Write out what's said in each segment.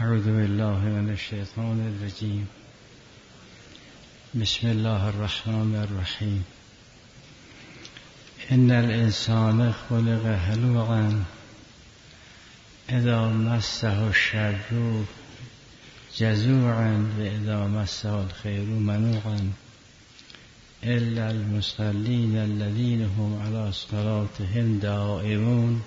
اعوذ بالله من الشیطان الرجیم. بسم الله الرحمن الرحیم. ان الانسان خلق هلوعا اذا مسه الشر جزوعا و اذا مسه الخیر منوعا الا المصلین الذین هم علی صلاتهم دائمون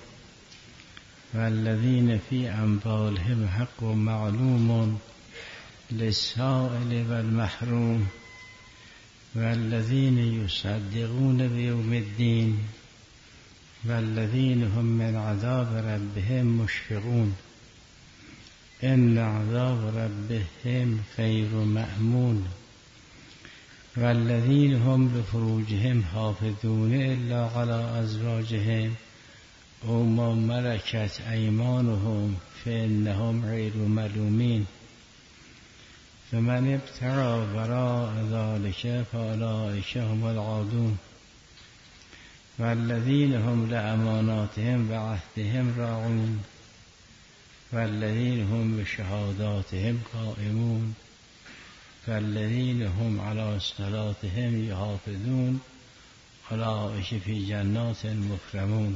والذین فی اموالهم حق معلوم للسائل والمحروم والذین یصدقون بیوم الدین والذین هم من عذاب ربهم مشفقون ان عذاب ربهم غیر مأمون والذین هم لفروجهم حافظون الا علی ازواجهم او ما ملکت ایمانهم فانهم غیر ملومین فمن ابتغى وراء ذلك فاولئک هم العادون والذین هم لاماناتهم وعهدهم راعون والذین هم بشهاداتهم قائمون والذین هم علی صلاتهم یحافظون اولئک فی جنات مکرمون.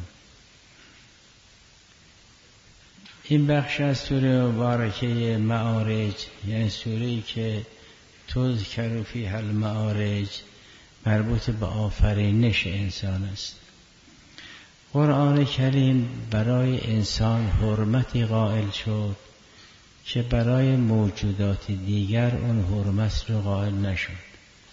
این بخش از سوره مبارکه معارج، یعنی سوره‌ای که تذکر فیها المعارج، مربوط به آفرینش انسان است. قرآن کریم برای انسان حرمتی قائل شد که برای موجودات دیگر اون حرمت رو قائل نشد.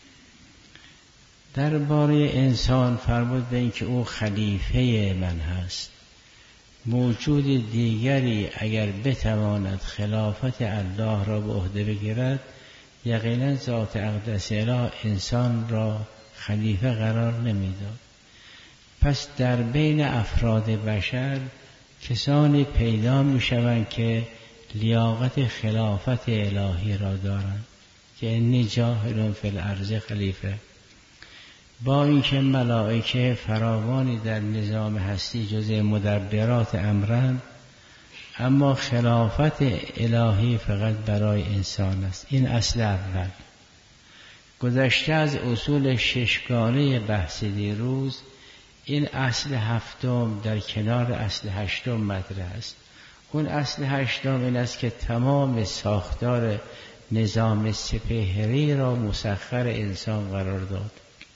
درباره انسان فرمود به این که او خلیفه من هست. موجود دیگری اگر بتواند خلافت الله را به عهده بگیرد، یقینا ذات اقدس اله انسان را خلیفه قرار نمیداد. پس در بین افراد بشر کسانی پیدا میشوند که لیاقت خلافت الهی را دارند که انی جاعل فی الارض خلیفه. با اینکه ملائکه فراوانی در نظام هستی جزء مدبرات امرند، اما خلافت الهی فقط برای انسان است. این اصل اول. گذشته از اصول ششگانه بحث دیروز، این اصل هفتم در کنار اصل هشتم مطرح است. اون اصل هشتم این است که تمام ساختار نظام سپهری را مسخر انسان قرار داد.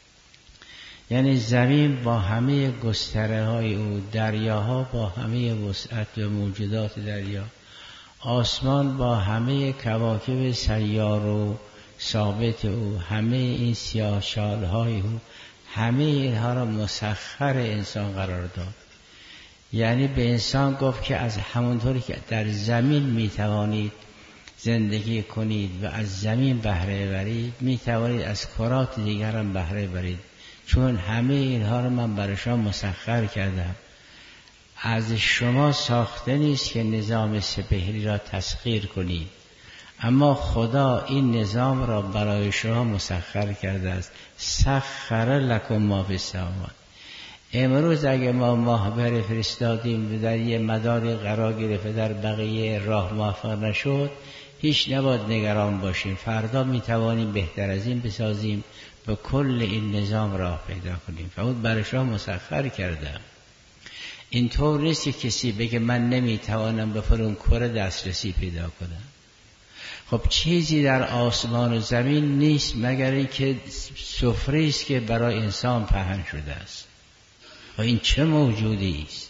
یعنی زمین با همه گستره های او، دریاها با همه وسعت و موجودات دریا، آسمان با همه کواکب سیار و ثابت او، همه این سیاه شال های او، همه اینها را مسخر انسان قرار داد. یعنی به انسان گفت که از همونطوری که در زمین میتوانید زندگی کنید و از زمین بهره برید، میتوانید از کرات دیگر هم بهره برید، چون همه اینها رو من برای شما مسخر کردم. از شما ساخته نیست که نظام سپهری را تسخیر کنید، اما خدا این نظام را برای شما مسخر کرده است. سخر لکم ما فی السماوات. امروز اگه ما ماهبر فرستادیم در یه مداری قرار گرفته در بقیه راه موفق نشد، هیچ نباید نگران باشیم. فردا میتوانیم بهتر از این بسازیم، به کل این نظام راه پیدا کنیم. فقط برای شما مسخر کردم. اینطور نیست که کسی بگه من نمیتوانم به فلان کره دسترسی پیدا کنم. خب چیزی در آسمان و زمین نیست مگر اینکه سفره است که برای انسان پهن شده است. و این چه موجودی است؟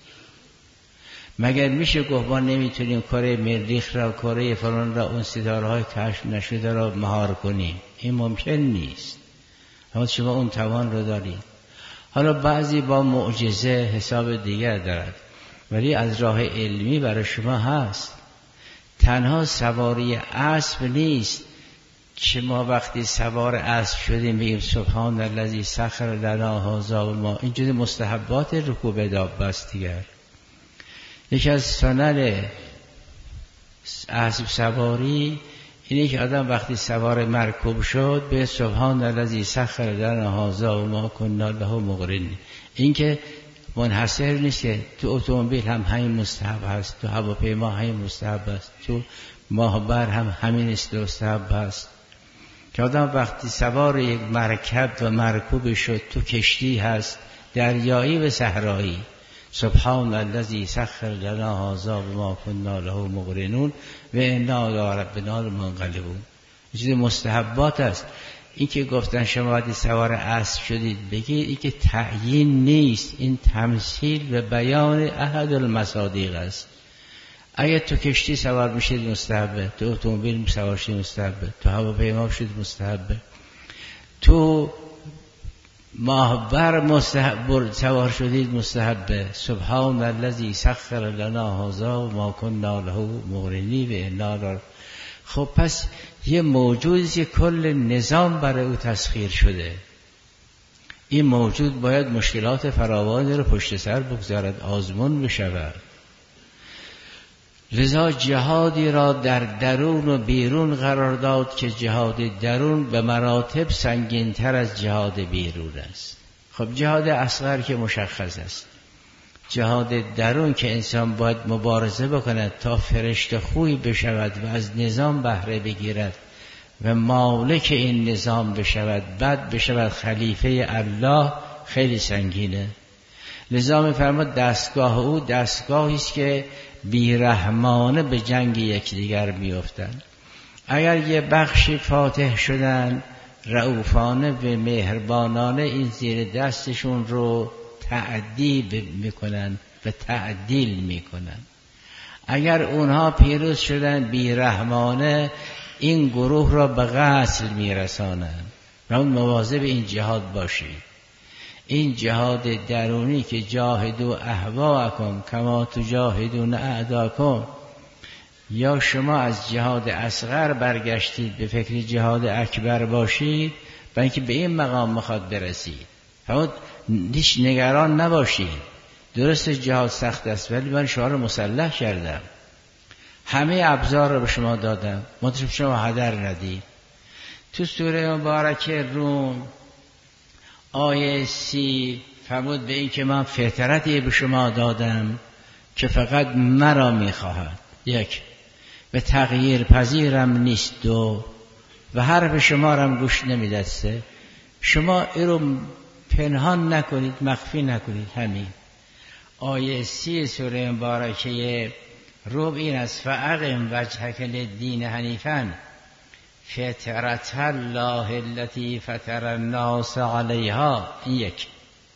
مگر میشه گفت ما نمیتونیم کره مریخ را، کره فلان را، اون ستاره های کشف نشده را مهار کنیم؟ این ممکن نیست. اما شما اون توان رو دارید. حالا بعضی با معجزه حساب دیگر دارد، ولی از راه علمی برای شما هست. تنها سواری اسب نیست که ما وقتی سوار اسب شدیم بگیم سبحان الذی سخر لنا هذا و ما، این جز مستحبات رکوب دابه است دیگر. یکی از سنن اسب سواری اینه که آدم وقتی سوار مرکوب شد به سبحان الذی سخر لنا هذا و ما کنا له مقرنین. این که منحصر نیست که تو اتومبیل هم همین مستحب هست، تو هواپیما همین مستحب هست، تو ماهبر هم همین مستحب هست. که آدم وقتی سوار یک مرکب و مرکوب شد، تو کشتی هست، دریایی و صحرایی، سبحان الذی سخر لنا هذا وما كنا له مقرنون و انا الی ربنا لمنقلبون. چیز مستحبات است. این که گفتن شما وقتی سوار اسب شدید بگید، این که تعیین نیست، این تمثیل و بیان احد المصادیق است. اگه تو کشتی سوار میشید مستحبه، تو اتومبیل سوار شدید مستحبه، تو هواپیما شدید مستحبه، تو ماهبر سوار شدید مستحبه. سبحان الذی سخر لنا هذا و ما كنا له مقرنین و انا. خب پس یه موجودی که کل نظام برای او تسخیر شده، این موجود باید مشکلات فراوانی رو پشت سر بگذارد، آزمون بشود. لذا جهادی را در درون و بیرون قرار داد که جهاد درون به مراتب سنگین‌تر از جهاد بیرون است. خب جهاد اصغر که مشخص است، جهاد درون که انسان باید مبارزه بکند تا فرشته خوی بشود و از نظام بهره بگیرد و مالک این نظام بشود، بعد بشود خلیفه الله، خیلی سنگینه. لذا می‌فرماد دستگاه او دستگاهی است که بیرحمانه به جنگ یکدیگر میافتند. اگر یه بخشی فاتح شدن، رؤوفانه و مهربانانه این زیر دستشون رو تعدیب میکنن و تعدیل میکنن. اگر اونها پیروز شدن، بیرحمانه این گروه را به قتل میرسانند. و اون مواظب این جهاد باشید. این جهاد درونی که جاهدوا اهواءکم کما تجاهدون اعداءکم، یا شما از جهاد اصغر برگشتید به فکر جهاد اکبر باشید، برای اینکه به این مقام میخواد برسید. فقط هیچ نگران نباشید. درست جهاد سخت است ولی من شما رو مسلح کردم، همه ابزار رو به شما دادم، مطلب شما هدر ندید. تو سوره مبارکه روم آیه 30 فرمود به این که من فطرتی به شما دادم که فقط مرا میخواهد، یک، به تغییر پذیرم نیست، دو، و حرف شما را گوش نمیدد، سه، شما این رو پنهان نکنید، مخفی نکنید. همین آیه 30 سوره مبارکه روم این است: فاقم وجهک للدین حنیفا فطرة الله التي فطر الناس علیها. این یک.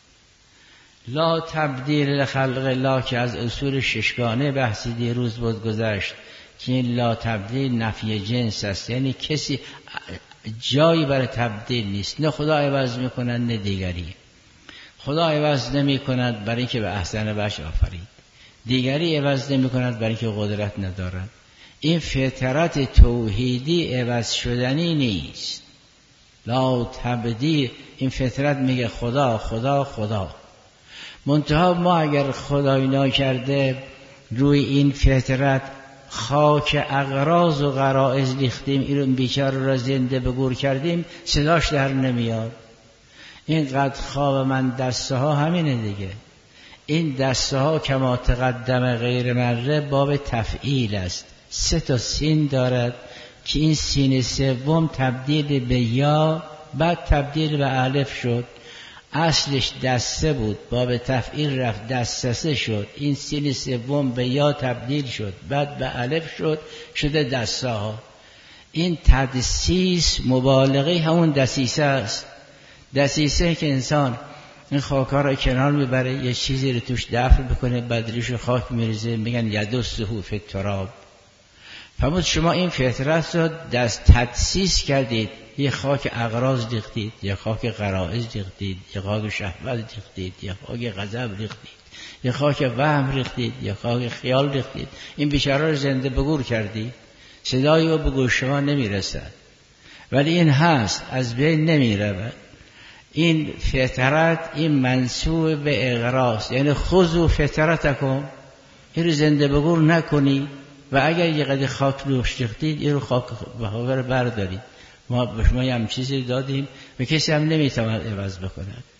لا تبدیل لخلق الله که از اصول ششگانه بحثی دیروز بود گذشت که این لا تبدیل نفی جنس است، یعنی کسی جایی برای تبدیل نیست، نه خدا عوض میکنند نه دیگری. خدا عوض نمی کند برای اینکه به احسن وجه آفرید، دیگری عوض نمی کند برای اینکه قدرت ندارد. این فطرت توحیدی عوض شدنی نیست. لا تبدیل، این فطرت میگه خدا خدا خدا. منتها ما اگر خدایی نکرده روی این فطرت خاک اغراض و غرائز ریختیم، این بیچاره را زنده به گور کردیم، صداش در نمیاد. اینقدر خواب من دسته ها همینه دیگه. این دسته ها کما تقدم غیر مره باب تفعیل است، 3 سین دارد که این سین سوم تبدیل به یا، بعد تبدیل به الف شد. اصلش دسته بود، باب تفعیل رفت دسته شد، این سین سوم به یا تبدیل شد، بعد به الف شد، شده دسته ها. این تدسیس مبالغه همون دسیسه است. دسیسه که انسان این خاک‌ها را کنار میبره، یه چیزی رو توش دفن بکنه، بعد روش خاک میریزه، میگن یدسه فی التراب. فرمود شما این فطرت را تدسیس کردید، یه خاک اغراض ریختید، یه خاک غرائز ریختید، یه خاک شهوت ریختید، یه خاک غضب ریختید، یه خاک وهم ریختید، یه خاک خیال ریختید. این بیچاره رو زنده به گور کردید، صدایی رو به گوش شما نمیرسد، ولی این هست، از بین نمیرود. این فطرت این منسوب به اغراض، یعنی خذوا فطرتکم، این رو زنده به گور نکنی و اگر یه قدر خاک روش ریختید این رو خاک بهاور بردارید. ما به شما هم چیزی دادیم و کسی هم نمیتواند عوض بکند.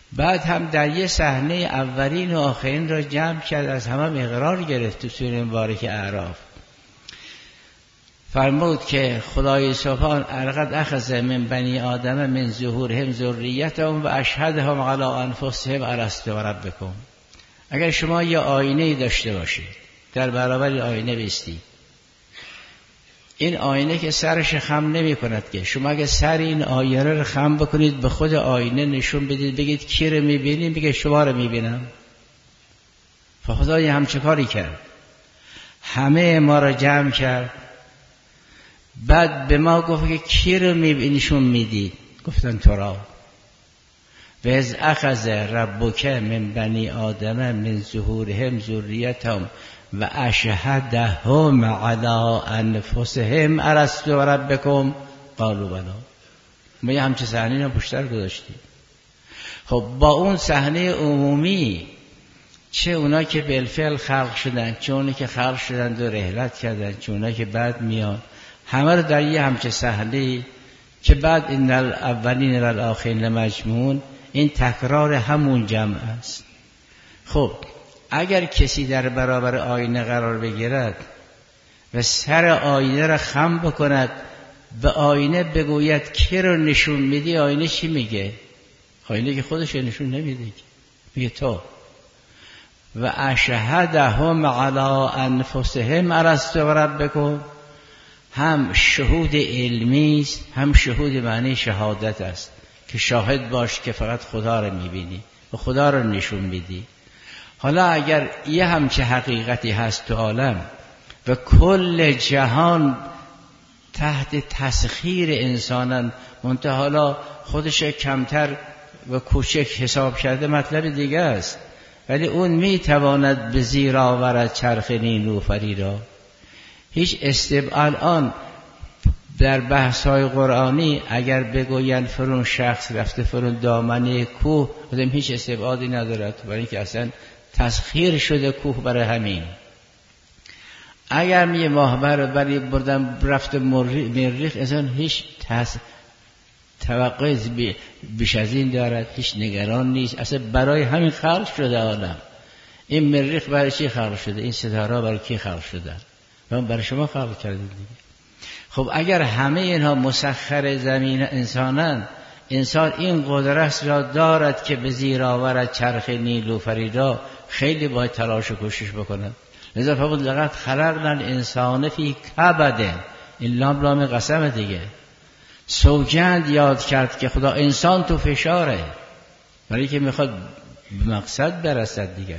بعد هم در یه صحنه اولین و آخرین را جمع کرد، از همه اقرار گرفت تو سوره مبارک اعراف. فرمود که خدای سبحان لقد اخذ من بنی آدم من ظهورهم ذریتهم و اشهدهم علی انفسهم الست بربکم. اگر شما یه آینه داشته باشید، در برابر آینه بیستید، این آینه که سرش خم نمی کند که شما اگه سر این آینه رو خم بکنید به خود آینه نشون بدید، بگید کی رو میبینید، بگید شما رو میبینم. خدای همچه کاری کرد، همه ما رو جمع کرد، بعد به ما گفت که کی رو نشون میدید، گفتن تو را. و از اخذ ربک من بنی آدم من ظهورهم ذریتهم و اشهدهم علی انفسهم الست بربکم قالوا بلی. ما یه همچه صحنه رو پشتر گذاشتیم. خب با اون صحنه عمومی، چه اونا که بالفعل خلق شدن، چه اونا که خلق شدن و رحلت کردن، چه اونا که بعد میان، همه رو در یه همچه صحنه که بعد این الاولین و الاخرین لمجموعون، این تکرار همون جمع است. خب اگر کسی در برابر آینه قرار بگیرد و سر آینه را خم بکند، به آینه بگوید کی رو نشون میدی، آینه چی میگه؟ آینه که خودش نشون نمیده، میگه تو. و اشهدهم علی انفسهم الست بربکم، هم شهود علمی است، هم شهود معنی شهادت است که شاهد باش که فقط خدا رو میبینی و خدا رو نشون میدی. حالا اگر یه همچه حقیقتی هست تو عالم و کل جهان تحت تسخیر انسانن، منتها حالا خودش کمتر و کوچک حساب کرده مطلب دیگه است، ولی اون میتواند به زیر آورد چرخ نیلوفری را. هیچ الان در بحث‌های قرآنی اگر بگوین فرون شخص رفته فرون دامنه کوه، آدم هیچ استبعادی ندارد، برای اینکه اصلا تسخیر شده کوه برای همین. اگر یه ماهبر برای بردن رفته مریخ، اصلا هیچ توقع بیش از این دارد، هیچ نگران نیست، اصلا برای همین خلق شده عالم. این مریخ برای چی خلق شده؟ این ستاره برای کی خلق شدن؟ برای شما خلق کردید دیگه. خب اگر همه اینها مسخر زمین انسانن، انسان این قدرت را دارد که به زیر آورد چرخ نیلوفری را، خیلی باید تلاش و کوشش بکند. لذا فرمود لقد خلقنا الانسان فی کبد، این لام قسم دیگه. سوگند یاد کرد که خدا انسان تو فشاره، برای که میخواد به مقصد برسد دیگر.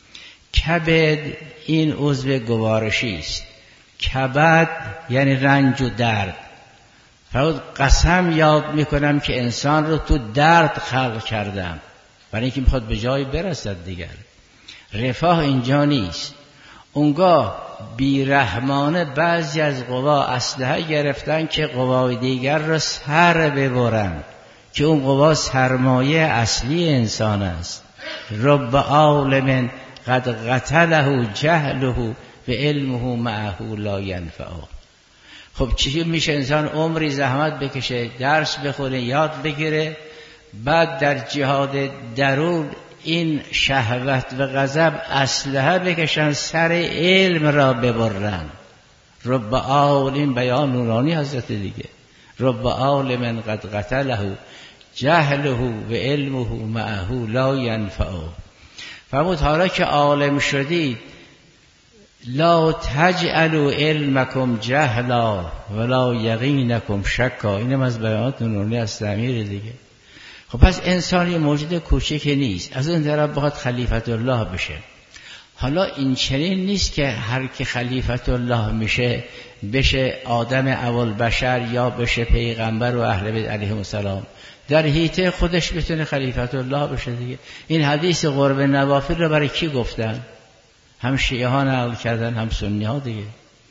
کبد این عضو گوارشی است. کبد یعنی رنج و درد. فرمود قسم یاد میکنم که انسان رو تو درد خلق کردم، برای اینکه میخواد به جایی برسد دیگر. رفاه اینجا نیست. اونگاه بیرحمانه بعضی از قوا اسلحه گرفتن که قوای دیگر رو سر ببرن، که اون قوا سرمایه اصلی انسان است. رب عالم قد قتله جهله و علمه معه لا ینفعه. خب چی میشه؟ انسان عمری زحمت بکشه، درس بخونه، یاد بگیره، بعد در جهاد درون این شهوت و غضب اسلحه بکشن، سر علم را ببرن. رب عالم، بیان نورانی حضرت دیگه، رب عالم قد قتله جهله و علمه معه لا ینفعه. فرمود حالا که عالم شدید، لا تجعلوا علمکم جهلا ولا یقینکم شکا. اینم از بیانات نورانی از امیر دیگه. خب پس انسانی موجود کوچک نیست، از اون طرف بخواد خلیفت الله بشه. حالا این چنین نیست که هر که خلیفت الله میشه بشه آدم اول بشر یا بشه پیغمبر و اهل بیت علیهم السلام. در حیطه خودش بتونه خلیفت الله بشه دیگه. این حدیث قرب نوافل رو برای کی گفتن؟ هم شیعه ها نقل کردن، هم سنی ها دیگه.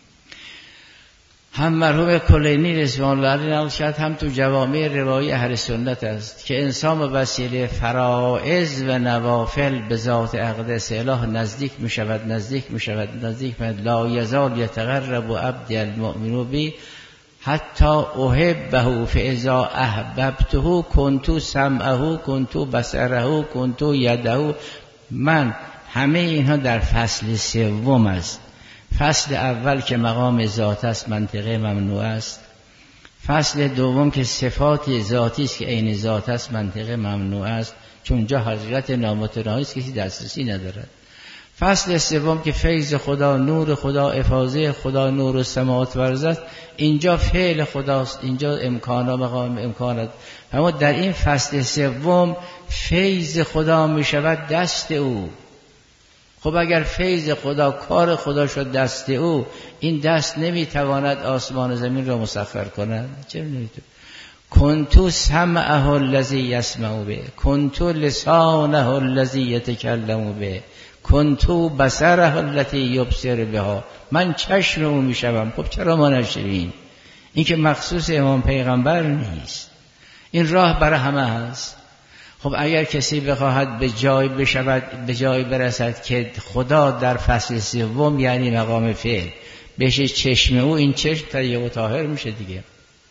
هم مرحوم کلینی رضوان الله علیه نقل کرد، هم تو جوامع روایی اهل سنت است که انسان به وسیله فرائض و نوافل به ذات اقدس اله نزدیک می شود. لا یزال یتقرب عبدی المؤمن بی حتی احبه فاذا احببته کنت سمعه کنت بصره کنت یده. من همه اینها در فصل سوم است. فصل اول که مقام ذات است منطقه ممنوع است. فصل دوم که صفات ذاتی است که عین ذات است منطقه ممنوع است، چون جا حقیقت نامتناهی است کسی دسترسی ندارد. فصل سوم که فیض خدا، نور خدا، افاضه خدا، نور السماوات و الارض است، اینجا فعل خداست، اینجا امکان و مقام امکانات. اما در این فصل سوم فیض خدا می شود دست او. خب اگر فیض خدا، کار خدا شد دست او، این دست نمیتواند آسمان و زمین را مسخر کند؟ چرا نمیتواند؟ کنتو سمعه الذی یسمع به، کنتو لسانه الذی یتکلم به، کنتو بصره التي یبصر بها. من چشم او میشوم. خب چرا ما نشویم؟ این که مخصوص امام پیغمبر نیست، این راه برای همه هست. خب اگر کسی بخواهد به جای بشود، به جای برسد که خدا در فصل سوم یعنی مقام فعل بشه چشم او، این چشم طیب و طاهر میشه دیگه.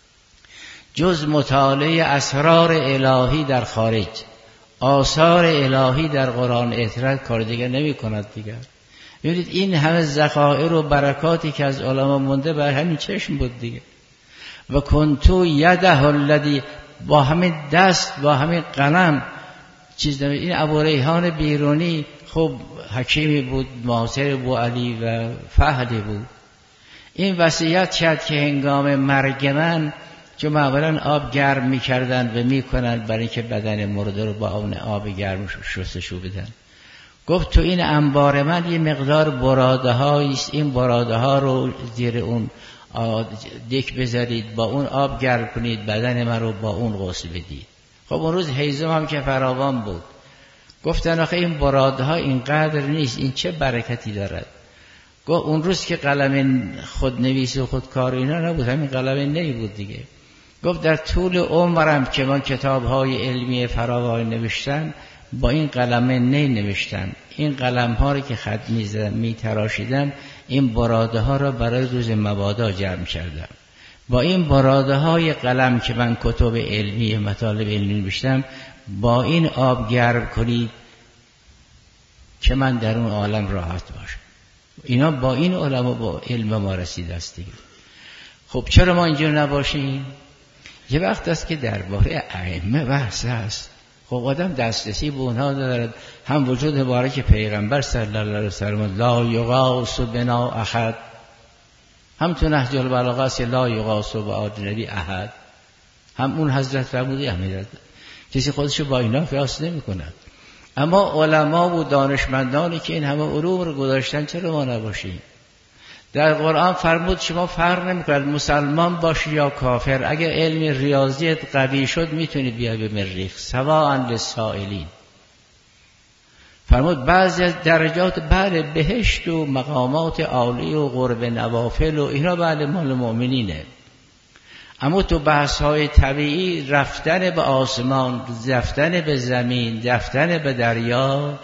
جز مطالعه اسرار الهی در خارج، آثار الهی در قرآن اعتراض کار دیگر نمی کند دیگر. ببینید این همه ذخایر و برکاتی که از علما مونده بر همین چشم بود دیگه. و کنتو یده الذی، با همین دست، با همین قلم چیز نمی. این ابو ریحان بیرونی خب حکیمی بود، معاصر ابو علی و فهلی بود. این وصیت کرد که هنگام مرگ من، چون معمولا آب گرم میکردن و میکنن برای اینکه بدن مرده رو با اون آب گرم شستشو بدن، گفت تو این انبار من یه مقدار براده هاییست، این براده ها رو زیر اون دک بذارید، با اون آب گرم کنید، بدن من رو با اون غسل بدید. خب اون روز هیزم هم که فراوان بود، گفتن آخه این براده ها اینقدر نیست، این چه برکتی دارد؟ گفت اون روز که قلم خودنویس و خودکار اینا نبود، همین قلم نی بود دیگه. گفت در طول عمرم که من کتاب‌های علمی فراوان نوشتن، با این قلم نی نوشتن. این قلم‌ها رو که خط می‌زدم، می‌تراشیدم، این براده ها را برای روز مبادا جمع کردم. با این براده های قلم که من کتب علمی، مطالب علمی نوشتم، با این آب گرم کنید که من در اون عالم راحت باشم. اینا با این علما با علم ما رسیده است دیگه. خب چرا ما اینجور نباشیم؟ یه وقت است که درباره ائمه بحث است. خب آدم دسترسی به اونها دارد. هم وجود مبارک پیغمبر صلی الله علیه و سلم لا یغاث بنا احد، هم تو نهج البلاغه است لا یغاث بآدنبی احد، هم اون حضرت فرمودی امیرت کسی خودشو با اینا قیاس نمی‌کند. اما علما و دانشمندانی که این همه علوم رو گذاشتن چرا ما نباشیم؟ در قرآن فرمود شما فرق نمی‌کند مسلمان باشی یا کافر، اگر علم ریاضیت قوی شد میتونی بیای به مریخ، سواء للسائلین. فرمود بعضی از درجات بله بهشت و مقامات عالی و قرب نوافل و اینا بله مال مؤمنینه، اما تو بحث‌های طبیعی، رفتن به آسمان، رفتن به زمین، رفتن به دریا،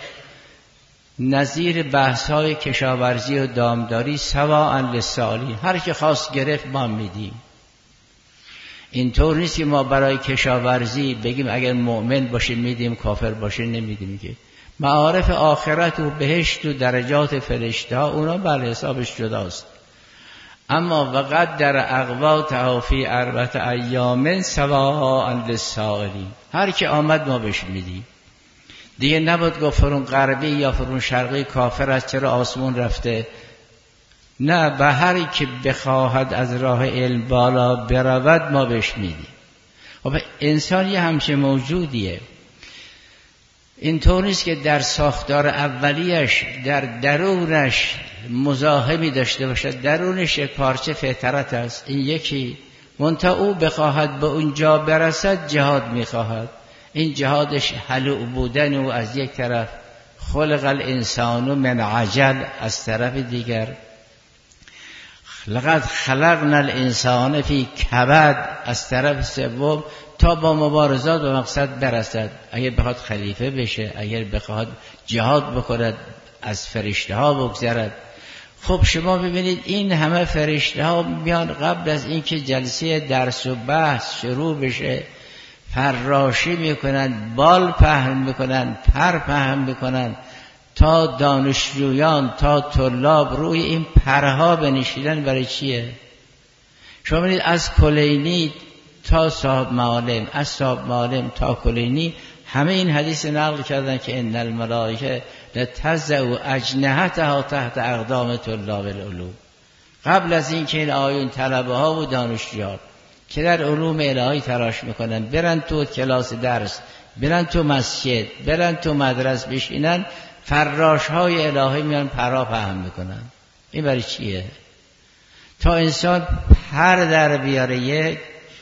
نظیر بحث‌های کشاورزی و دامداری، سواء للسائلین، هر که خواست گرفت ما میدیم. اینطور نیست که ما برای کشاورزی بگیم اگر مؤمن باشه میدیم، کافر باشه نمیدیم. که معارف آخرت و بهشت و درجات فرشته ها اونا بله حسابش جداست. اما وقت در اقواتها فی 4 ایام سواء للسائلین، هر که آمد ما بهش میدیم. دیگه نبود گفت فرون غربی یا فرون شرقی کافر است چرا آسمون رفته. نه، به هری که بخواهد از راه علم بالا برود ما بهش میدیم. خب انسان یه همچه موجودیه. اینطور نیست که در ساختار اولیش در درونش مزاحمی داشته باشد، درونش یک پارچه فطرت است. این یکی منتها او بخواهد به اونجا برسد جهاد میخواهد. این جهادش حلوع بودن و از یک طرف، خلق الانسان من عجل از طرف دیگر، لقد خلقنا الانسان فی کبد از طرف سوم، تا با مبارزات به مقصد برسد. اگر بخواد خلیفه بشه، اگر بخواد جهاد بکند، از فرشته ها بگذرد. خب شما ببینید این همه فرشته ها میان قبل از اینکه جلسه درس و بحث شروع بشه فراشی میکنن، بال پهن میکنن، پر پهن میکنن تا دانشجویان تا طلاب روی این پرها بنشینن. برای چیه؟ شما ببینید از کلینی تا صاحب معالم، از صاحب معالم تا کلینی همه این حدیث نقل کردن که ان الملائکه لتضع اجنحتها تحت اقدام طلاب العلوم. قبل از این که این آیون طلبه ها و دانشجویان که در علوم الهی تلاش میکنن برن تو کلاس درس، برن تو مسجد، برن تو مدرسه بشینن، فراش های الهی میان پرها پهن میکنن. این برای چیه؟ تا انسان پر در بیاره، یک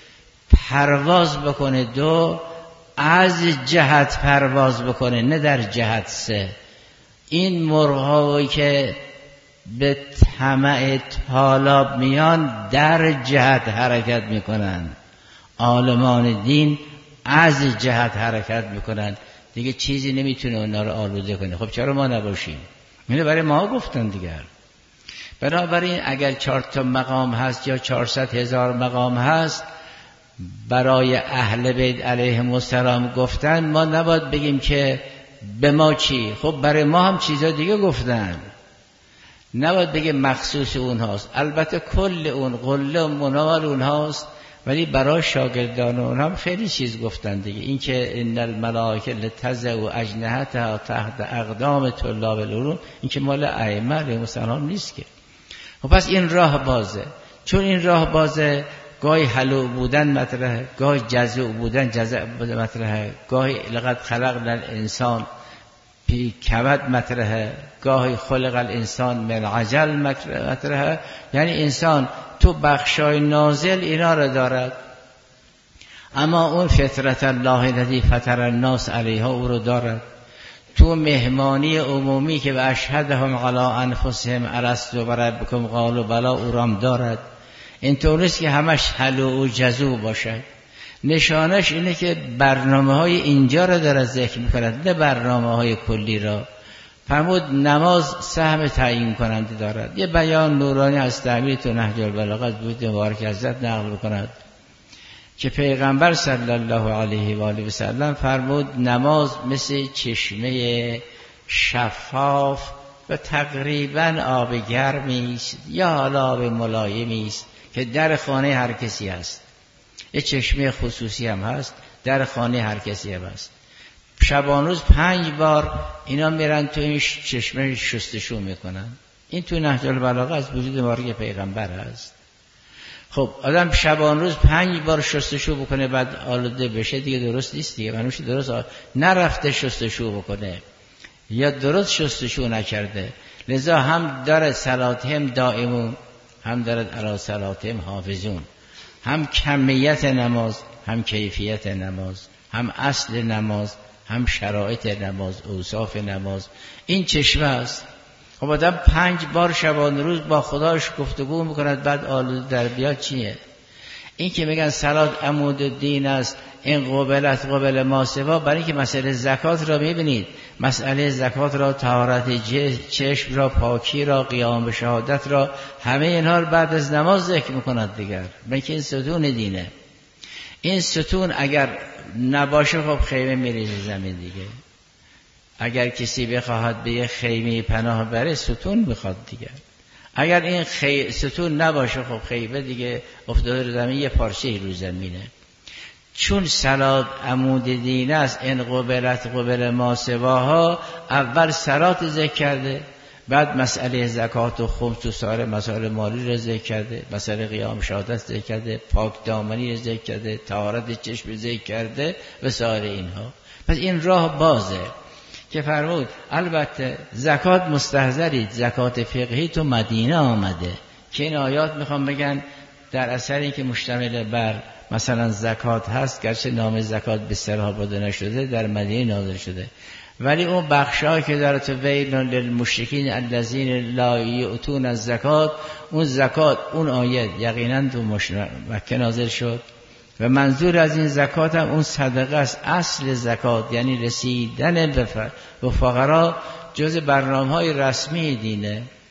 پرواز بکنه، دو از جهت پرواز بکنه نه در جهت سه. این مرغ‌هایی که به طمع طالاب میان در جهت حرکت میکنن، عالمان دین از جهت حرکت میکنن، دیگه چیزی نمیتونه اونا رو آلوده کنه. خب چرا ما نباشیم؟ اینو برای ما گفتن دیگر. بنابراین اگر 4 مقام هست یا 400,000 مقام هست برای اهل بیت علیهم السلام گفتن، ما نباید بگیم که به ما چی. خب برای ما هم چیزا دیگه گفتن، نباید بگیم مخصوص اونهاست. البته کل اون قله و منال اونهاست، ولی برای شاگردان اون هم خیلی چیز گفتن دیگه. این که ان الملائکه لتضع اجنحتها تحت اقدام طلاب العلوم، این که مال ائمه علیهم السلام نیست که. خب پس این راه بازه. چون این راه بازه، گاهی حلو بودن مطرحه، گاهی جزع بودن مطرحه، گاهی لقد خلقنا الانسان فی کبد مطرحه، گاهی خلق الانسان من عجل مطرحه. یعنی انسان تو بخشای نازل اینا رو دارد، اما اون فطرت الله الذی فطر الناس علیها او رو دارد. تو مهمانی عمومی که به اشهدهم علی انفسهم الست بربکم قالوا بلی او رام دارد. اینطور نیست که همش حلو و جزو باشه. نشانش اینه که برنامه های اینجا را داره ذکر میکند، نه برنامه های کلی را. فرمود نماز سهم تعیین کننده دارد. یه بیان نورانی از تعبیر تو نهج البلاغه بود مبارک حضرت نقل بکند که پیغمبر صلی الله علیه و آله و سلم فرمود نماز مثل چشمه شفاف و تقریبا آب گرمی است یا حالا آب ملایمی است که در خانه هر کسی هست. یه چشمه خصوصی هم هست، در خانه هر کسی هم هست. شبان روز 5 بار اینا میرن تو این چشمه شستشو میکنن. این تو نهج البلاغه از وجود مبارک پیغمبر هست. خب آدم شبان روز 5 بار شستشو بکنه بعد آلوده بشه دیگه درست نیست دیگه. منوش درست نرفته شستشو بکنه یا درست شستشو نکرده. لذا هم داره صلاتهم دائمون، هم دارد علی صلاتهم حافظون. هم کمیت نماز، هم کیفیت نماز، هم اصل نماز، هم شرایط نماز، اوصاف نماز. این چشمه است. خب آدم 5 بار شبانه روز با خداش گفتگو میکند بعد آلوده در بیاد چیه؟ این که میگن صلات عمود دین است، این قبل ما سوا، برای اینکه مسئله زکات را میبینید، مسئله زکات را، طهارت چشم را، پاکی را، قیام به شهادت را، همه اینها رو بعد از نماز ذکر میکند دیگر. بلکه این ستون دینه. این ستون اگر نباشه خب خیمه میریزه زمین دیگه. اگر کسی بخواهد به یه خیمه پناه بره ستون میخواد دیگه. اگر این ستون نباشه خب خیمه دیگه افتاده رو زمین، یه پارچه رو زمینه. چون صلات عمود دین است، این قبل ما سواها، اول صلات ذکر کرده، بعد مسئله زکات و خمس و سایر مسائل مالی را ذکر کرده، مسئله قیام شهادت ذکر کرده، پاک دامنی را ذکر کرده، طهارت چشم ذکر کرده و سایر اینها. پس این راه بازه که فرمود البته زکات مستحضرید، زکات فقهی تو مدینه آمده که این آیات میخوام بگن در اثری که مشتمل بر مثلا زکات هست، گرچه نام زکات به اصطلاح برده نشده، در مدینه نازل شده، ولی اون بخشایی که داره تو ویل للمشرکین الذین لا یؤتون الزکات، اون زکات اون آیه یقینا تو مکه نازل شد و منظور از این زکات هم اون صدقه است. اصل زکات یعنی رسیدن به فقرا جز برنامه‌های رسمی دینه.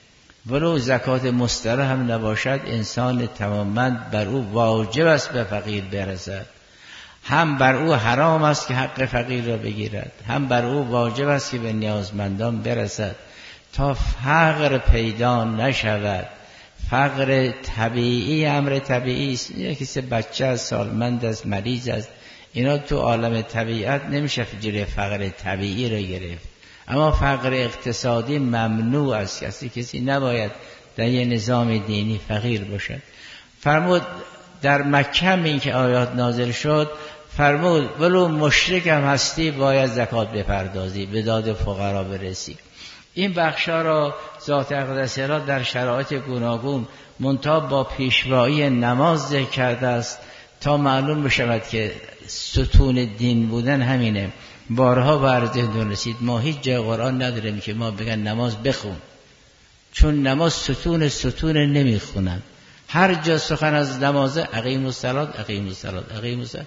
ولو زکات مستره هم نباشد انسان تماماً بر او واجب است به فقیر برسد. هم بر او حرام است که حق فقیر را بگیرد، هم بر او واجب است که به نیازمندان برسد تا فقر پیدا نشود. فقر طبیعی امر طبیعی است. یکی بچه است، سالمند است، مریض است، اینا تو عالم طبیعت نمیشه جلوی فقر طبیعی را گرفت. اما فقر اقتصادی ممنوع است. کسی نباید در یه نظام دینی فقیر باشد. فرمود در مکه این که آیات نازل شد، فرمود ولو مشرک هم هستی باید زکات بپردازی، به داد فقرا برسی. این بخشا را ذات اقدس را در شرایط گوناگون منتها با پیشوایی نماز ذکر کرده است تا معلوم بشود که ستون دین بودن همینه. بارها بر ذهن رسید ما هیچ جای قرآن نداریم که ما بگن نماز بخون، چون نماز ستون نمیخونن. هر جا سخن از نماز اقیموا الصلاة اقیموا الصلاة اقیموا الصلاة.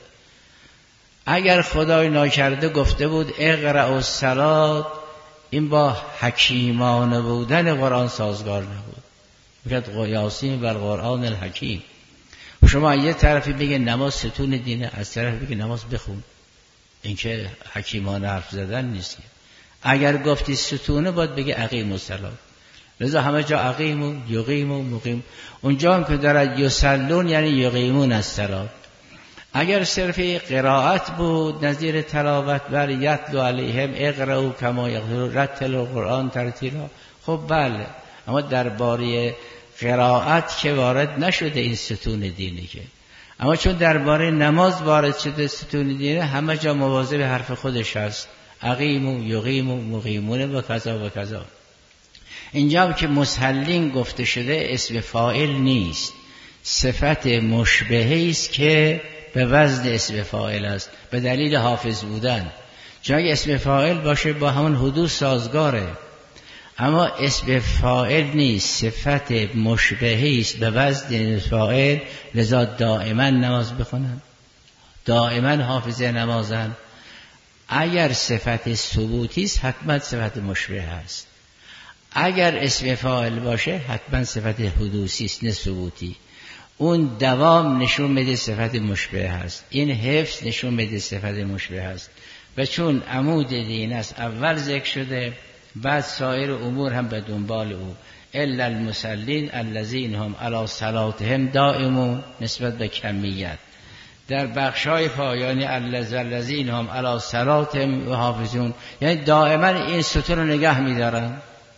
اگر خدای ناکرده گفته بود اقرأوا الصلاة، این با حکیمانه بودن قرآن سازگار نبود. میگه یاسین و القرآن الحکیم. شما یه طرفی بگه نماز ستون دینه، از طرفی بگه نماز بخون، این که حکیمانه حرف زدن نیست. اگر گفتی ستونه باید بگه اقیموا الصلاة. لذا همه جا اقیم و یقیم و مقیم. اونجا هم که دارد یصلون یعنی یقیمون الصلاة. اگر صرف قرائت بود نظیر تلاوت بر یتلو علیهم اقرأوا کما یقرؤون رتل القرآن ترتیلا، خب بله، اما درباره قرائت که وارد نشده این ستون دینه که. اما چون درباره نماز وارد شده ستون دینه، همه جا مواظب حرف خودش هست، اقیم و یقیم و مقیمون و کذا و کذا. اینجا هم که مسلین گفته شده اسم فاعل نیست، صفت مشبهه است که به وزن اسم فاعل است به دلیل حافظ بودن. جای اسم فاعل باشه با همون حدوث سازگاره، اما اسم فاعل نیست، صفت مشبهه است به وزن فاعل. لذا دائما نماز بخونن، دائما حافظه نمازن. اگر صفت ثبوتی است حتما صفت مشبهه است. اگر اسم فاعل باشه حتما صفت حدوثی است نه ثبوتی. اون دوام نشون میده صفت مشبه هست، این حفظ نشون میده صفت مشبه هست. و چون عمود دین است اول ذکر شده، بعد سایر امور هم به دنبال او. الا المصلین الذین هم علی صلاتهم دائمون، نسبت به کمیت. در بخشای پایانی الذین هم علی صلاتهم یحافظون، یعنی دائما این ستون رو نگه میدارن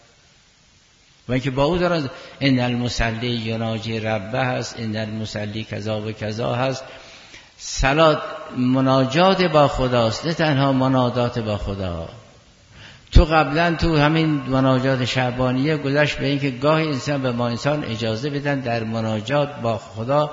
و اینکه با او دارن. ان المصلی یناجی ربه هست، ان المصلی کذا و کذا هست. صلات مناجات با خداست، نه تنها منادات با خدا. تو قبلا تو همین مناجات شعبانیه گذشت به اینکه گاهی انسان به ما انسان اجازه بدن در مناجات با خدا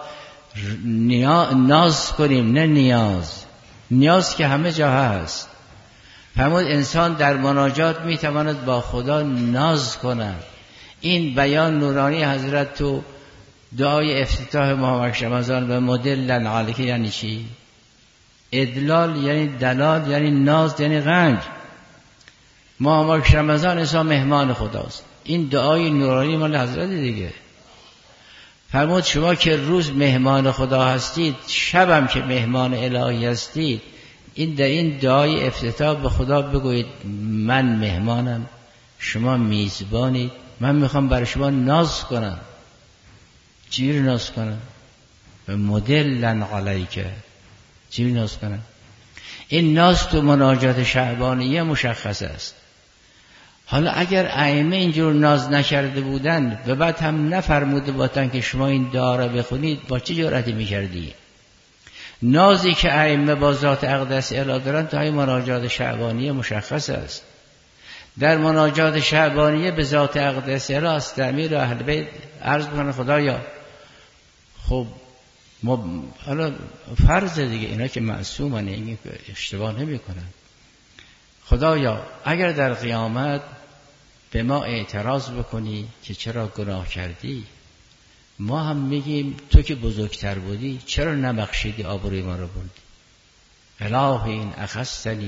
ناز کنیم، نه نیاز که همه جا هست. فرمود انسان در مناجات میتواند با خدا ناز کند. این بیان نورانی حضرت تو دعای افتتاح ماه رمضان و مدلن علیک یعنی چی؟ ادلال یعنی دلال، یعنی ناز، یعنی غنج. ماه رمضان انسان مهمان خداست. این دعای نورانی مال حضرت دیگه. فرمود شما که روز مهمان خدا هستید، شبم که مهمان الهی هستید، این در این دعای افتتاح به خدا بگویید من مهمانم، شما میزبانید، من میخوام برای شما ناز کنم. چی رو ناز کنم؟ به مدلن علیکه. چی رو ناز کنم؟ این ناز تو مناجات شعبانیه مشخص است. حالا اگر ائمه اینجور ناز نکرده بودن و بعد هم نفرموده بودن که شما این دعا را بخونید، با چه جرأتی میکردی؟ نازی که ائمه با ذات اقدس اله دارن تا این مناجات شعبانیه مشخص است. در مناجات شعبانیه به ذات اقدس اله است امیر اهل بیت عرض میکنن خدایا، خب حالا فرض دیگه اینا که معصومن، این اشتباه نمی کنن. خدایا اگر در قیامت به ما اعتراض بکنی که چرا گناه کردی، ما هم میگیم تو که بزرگتر بودی چرا نبخشیدی، آبروی ما رو بردی. الهی این اخذتنی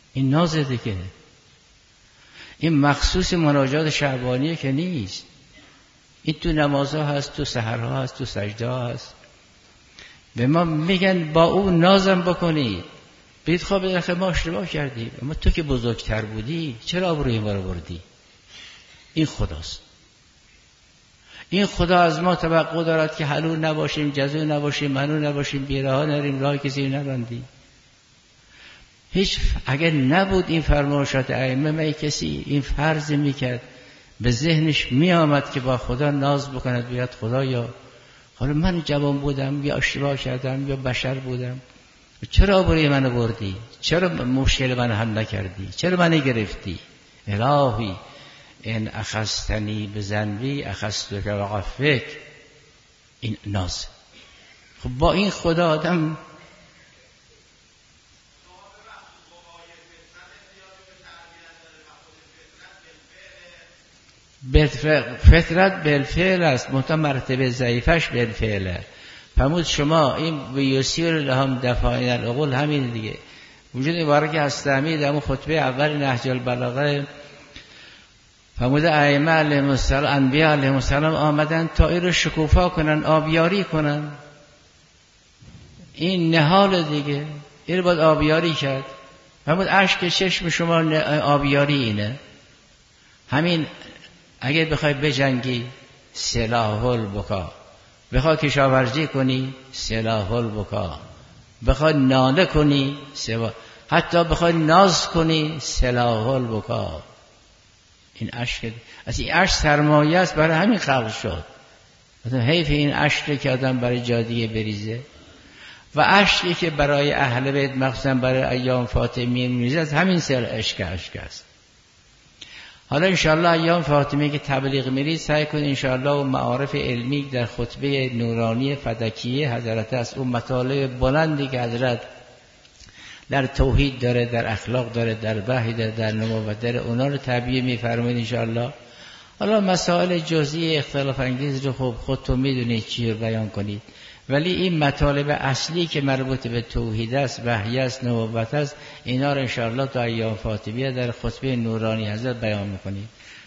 این نازه دیگه. این مخصوص مناجات شعبانیه که نیست. این تو نمازها هست، تو سحرها هست، تو سجده ها هست. به ما میگن با او نازم بکنید. بید خواه بدرخه ما اشتباه کردیم، اما تو که بزرگتر بودی چرا آبروی ما رو بردی؟ این خداست. این خدا از ما توقع دارد که حلول نباشیم، جزو نباشیم، منو نباشیم، بیراه نریم، راه کسی نبندیم. اگر نبود این فرمایشات ائمه، من کسی این فرض میکرد، به ذهنش میآمد که با خدا ناز بکند، بیاد خدایا حالا من جوان بودم یا اشتباه کردم یا بشر بودم، چرا آبروی منو بردی؟ چرا مشکل من حل نکردی؟ چرا منو گرفتی؟ الهی ان اخذتنی بذنبی اخذتک وعفوک. این ناز. خب با این خدا آدم فطرت بالفعل است، منتها مرتبه ضعیفش بالفعله. فرمود شما این ویسیر لهم دفاعین العقول، همین دیگه. وجود عبارت که هستمی در اون خطبه اول نهج البلاغه فرمود ائمه علیهم السلام، انبیاء علیهم السلام آمدن تا این رو شکوفا کنن، آبیاری کنن. این نهال دیگه، این رو باید آبیاری کرد. فرمود اشک چشم شما آبیاری اینه. همین اگه بخوای بجنگی سلاح البکا، بخوای کشاورزی کنی سلاح البکا، بخوای ناله کنی حتی بخوای ناز کنی سلاح البکا. این اشک، از این اشک سرمایه است، برای همین خلق شد. مثلا حیف این اشکی که آدم برای جادیه بریزه، و اشکی که برای اهل بیت مخصوصا برای ایام فاطمیه میریزه، همین سر اشک است. حالا انشاءالله ایام فاطمیه که تبلیغ میرید سعی کنید انشاءالله و معارف علمی در خطبه نورانی فدکیه حضرت است، اون مطالب بلندی که حضرت در توحید داره، در اخلاق داره، در وحی داره، در نبوت داره، اونا رو تبیین میفرمایید انشاءالله. حالا مسائل جزئی اختلاف انگیز رو خب خودتون میدونید چی رو بیان کنید، ولی این مطالب اصلی که مربوط به توحید است، وحی است، نبوت است، اینا رو انشاءالله تا ایام فاطمیه در خطبه نورانی حضرت بیان میکنید.